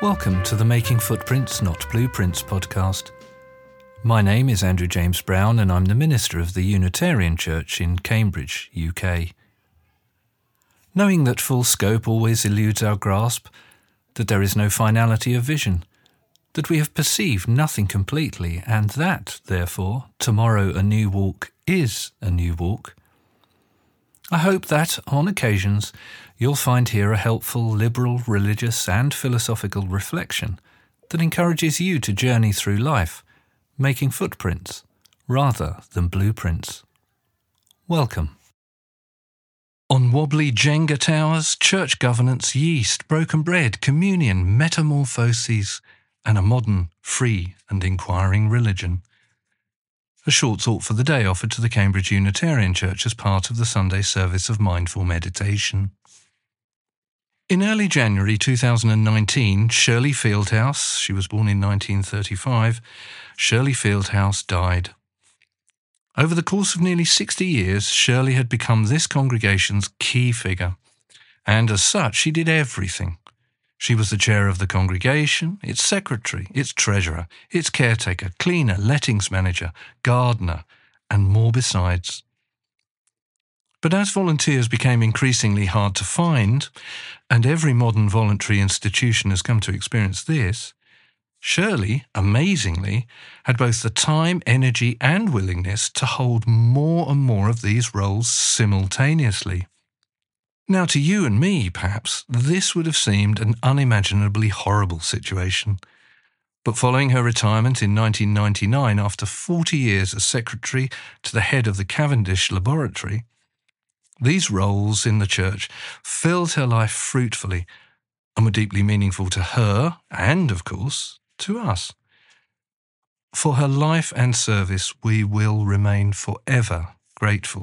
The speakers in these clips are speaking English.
Welcome to the Making Footprints, Not Blueprints podcast. My name is Andrew James Brown and I'm the minister of the Unitarian Church in Cambridge, UK. Knowing that full scope always eludes our grasp, that there is no finality of vision, that we have perceived nothing completely, and that, therefore, tomorrow a new walk is a new walk, I hope that, on occasions, you'll find here a helpful, liberal, religious and philosophical reflection that encourages you to journey through life, making footprints rather than blueprints. Welcome. On wobbly Jenga towers, church governance, yeast, broken bread, communion, metamorphoses, and a modern, free and inquiring religion. A short thought for the day offered to the Cambridge Unitarian Church as part of the Sunday service of mindful meditation. In early January 2019, Shirley Fieldhouse, she was born in 1935, Shirley Fieldhouse died. Over the course of nearly 60 years, Shirley had become this congregation's key figure, and as such she did everything. She was the chair of the congregation, its secretary, its treasurer, its caretaker, cleaner, lettings manager, gardener, and more besides. But as volunteers became increasingly hard to find, and every modern voluntary institution has come to experience this, Shirley, amazingly, had both the time, energy, and willingness to hold more and more of these roles simultaneously. Now, to you and me, perhaps, this would have seemed an unimaginably horrible situation. But following her retirement in 1999, after 40 years as secretary to the head of the Cavendish Laboratory, these roles in the church filled her life fruitfully and were deeply meaningful to her and, of course, to us. For her life and service, we will remain forever grateful.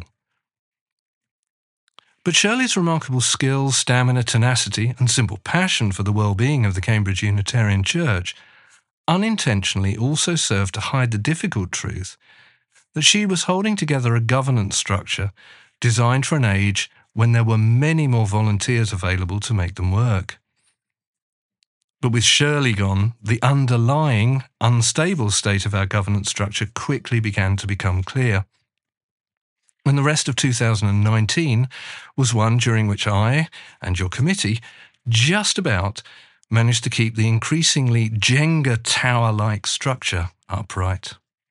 But Shirley's remarkable skills, stamina, tenacity, and simple passion for the well-being of the Cambridge Unitarian Church unintentionally also served to hide the difficult truth that she was holding together a governance structure designed for an age when there were many more volunteers available to make them work. But with Shirley gone, the underlying, unstable state of our governance structure quickly began to become clear. And the rest of 2019 was one during which I and your committee just about managed to keep the increasingly Jenga tower-like structure upright.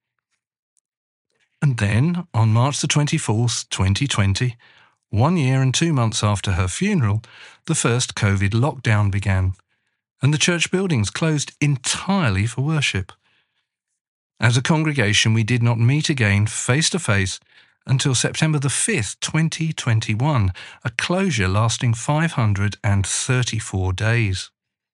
And then, on March the 24th, 2020, 1 year and 2 months after her funeral, the first COVID lockdown began, and the church buildings closed entirely for worship. As a congregation, we did not meet again face-to-face until September the 5th, 2021, a closure lasting 534 days.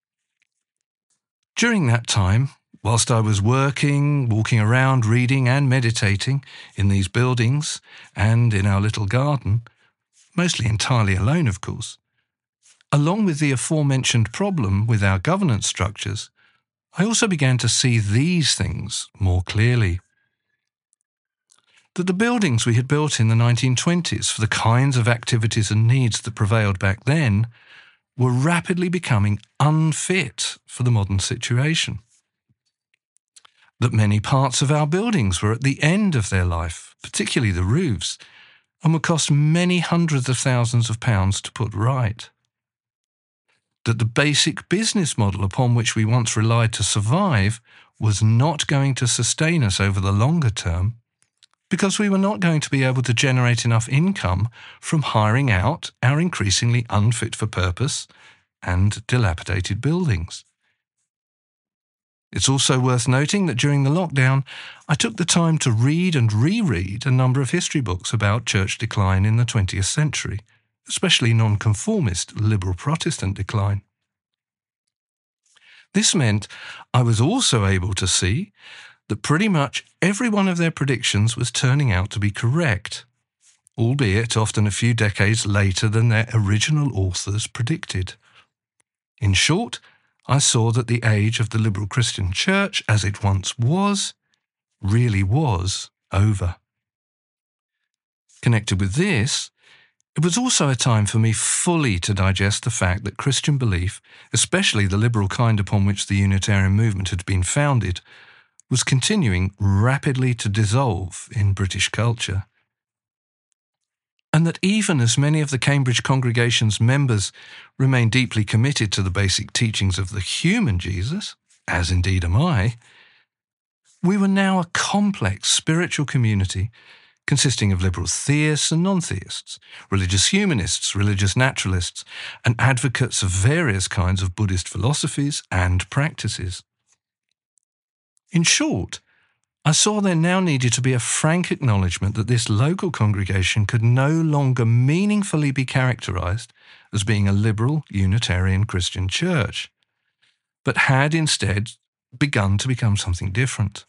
During that time, whilst I was working, walking around, reading and meditating in these buildings and in our little garden, mostly entirely alone, of course, along with the aforementioned problem with our governance structures, I also began to see these things more clearly. That the buildings we had built in the 1920s for the kinds of activities and needs that prevailed back then were rapidly becoming unfit for the modern situation. That many parts of our buildings were at the end of their life, particularly the roofs, and would cost many hundreds of thousands of pounds to put right. That the basic business model upon which we once relied to survive was not going to sustain us over the longer term, because we were not going to be able to generate enough income from hiring out our increasingly unfit for purpose and dilapidated buildings. It's also worth noting that during the lockdown, I took the time to read and reread a number of history books about church decline in the 20th century, especially nonconformist liberal Protestant decline. This meant I was also able to see that pretty much every one of their predictions was turning out to be correct, albeit often a few decades later than their original authors predicted. In short, I saw that the age of the liberal Christian church, as it once was, really was over. Connected with this, It was also a time for me fully to digest the fact that Christian belief, especially the liberal kind upon which the Unitarian movement had been founded, was continuing rapidly to dissolve in British culture. And that even as many of the Cambridge congregation's members remain deeply committed to the basic teachings of the human Jesus, as indeed am I, we were now a complex spiritual community consisting of liberal theists and non-theists, religious humanists, religious naturalists, and advocates of various kinds of Buddhist philosophies and practices. In short, I saw there now needed to be a frank acknowledgement that this local congregation could no longer meaningfully be characterized as being a liberal Unitarian Christian church, but had instead begun to become something different.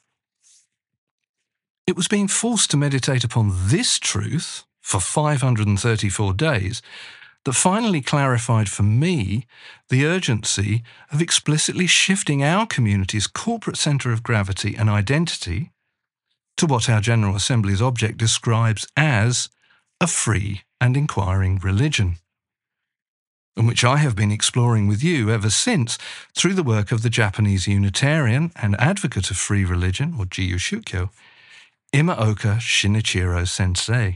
It was being forced to meditate upon this truth for 534 days that finally clarified for me the urgency of explicitly shifting our community's corporate centre of gravity and identity to what our General Assembly's object describes as a free and inquiring religion, and which I have been exploring with you ever since through the work of the Japanese Unitarian and advocate of free religion, or Jiyu Shukyo, Imaoka Shinichiro Sensei.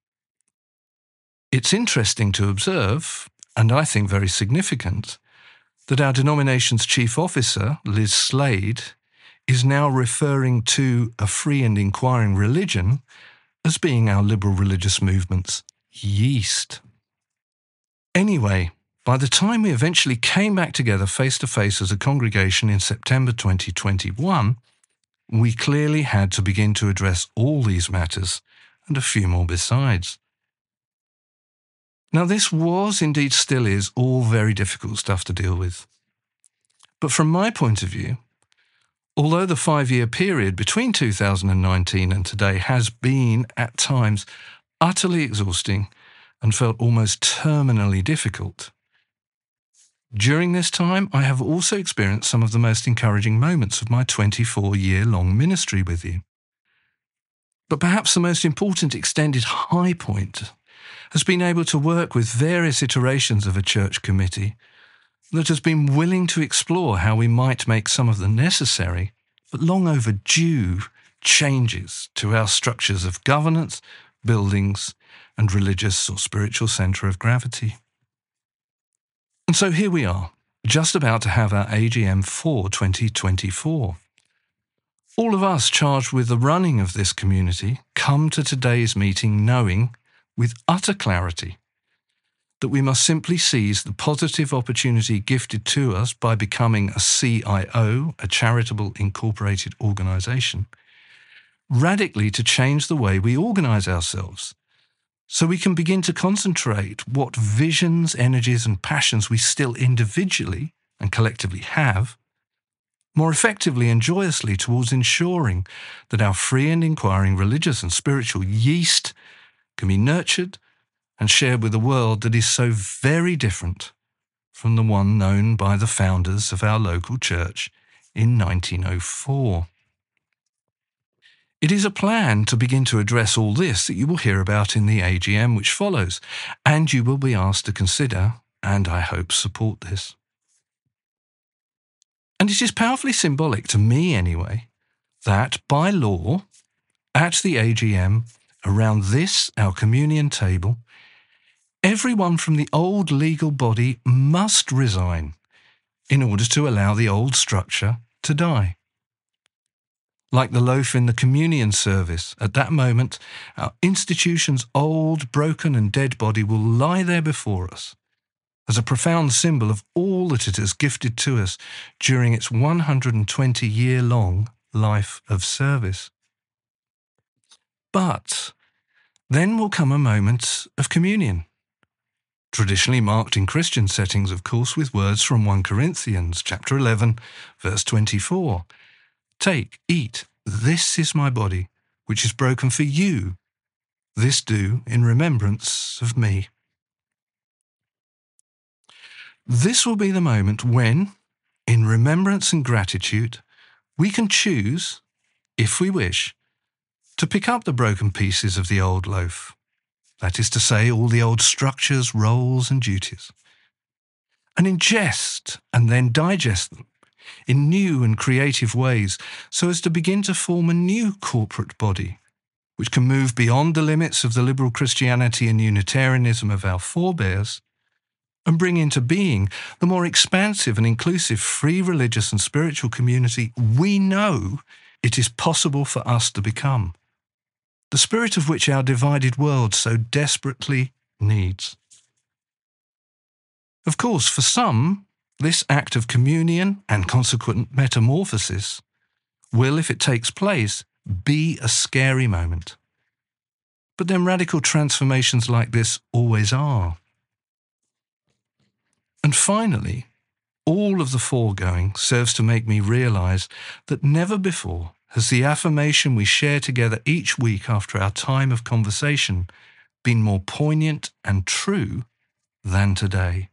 It's interesting to observe, and I think very significant, that our denomination's chief officer, Liz Slade, is now referring to a free and inquiring religion as being our liberal religious movement's yeast. Anyway, by the time we eventually came back together face-to-face as a congregation in September 2021, we clearly had to begin to address all these matters and a few more besides. Now, this was, indeed still is, all very difficult stuff to deal with. But from my point of view, although the 5-year period between 2019 and today has been, at times, utterly exhausting and felt almost terminally difficult, during this time I have also experienced some of the most encouraging moments of my 24-year-long ministry with you. But perhaps the most important extended high point has been able to work with various iterations of a church committee that has been willing to explore how we might make some of the necessary but long overdue changes to our structures of governance, buildings, and religious or spiritual centre of gravity. And so here we are, just about to have our AGM for 2024. All of us charged with the running of this community come to today's meeting knowing, with utter clarity, that we must simply seize the positive opportunity gifted to us by becoming a CIO, a charitable incorporated organisation, radically to change the way we organise ourselves, so we can begin to concentrate what visions, energies and passions we still individually and collectively have, more effectively and joyously towards ensuring that our free and inquiring religious and spiritual yeast can be nurtured and shared with a world that is so very different from the one known by the founders of our local church in 1904. It is a plan to begin to address all this that you will hear about in the AGM which follows, and you will be asked to consider, and I hope support this. And it is powerfully symbolic, to me anyway, that by law, at the AGM, around this, our communion table, everyone from the old legal body must resign in order to allow the old structure to die. Like the loaf in the communion service, at that moment, our institution's old, broken and dead body will lie there before us as a profound symbol of all that it has gifted to us during its 120-year-long life of service. But then will come a moment of communion, traditionally marked in Christian settings, of course, with words from 1 Corinthians chapter 11, verse 24. Take, eat, this is my body, which is broken for you. This do in remembrance of me. This will be the moment when, in remembrance and gratitude, we can choose, if we wish, to pick up the broken pieces of the old loaf, that is to say, all the old structures, roles and duties, and ingest and then digest them in new and creative ways so as to begin to form a new corporate body which can move beyond the limits of the liberal Christianity and Unitarianism of our forebears and bring into being the more expansive and inclusive free religious and spiritual community we know it is possible for us to become, the spirit of which our divided world so desperately needs. Of course, for some, this act of communion and consequent metamorphosis will, if it takes place, be a scary moment. But then radical transformations like this always are. And finally, all of the foregoing serves to make me realise that never before has the affirmation we share together each week after our time of conversation been more poignant and true than today.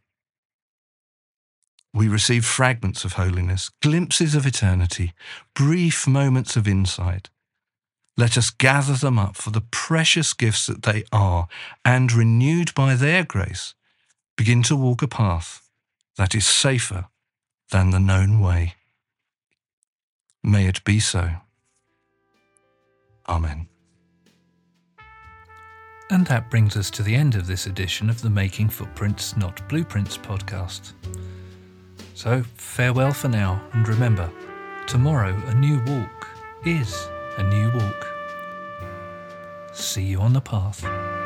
We receive fragments of holiness, glimpses of eternity, brief moments of insight. Let us gather them up for the precious gifts that they are, and renewed by their grace, begin to walk a path that is safer than the known way. May it be so. Amen. And that brings us to the end of this edition of the Making Footprints, Not Blueprints podcast. So farewell for now, and remember, tomorrow a new walk is a new walk. See you on the path.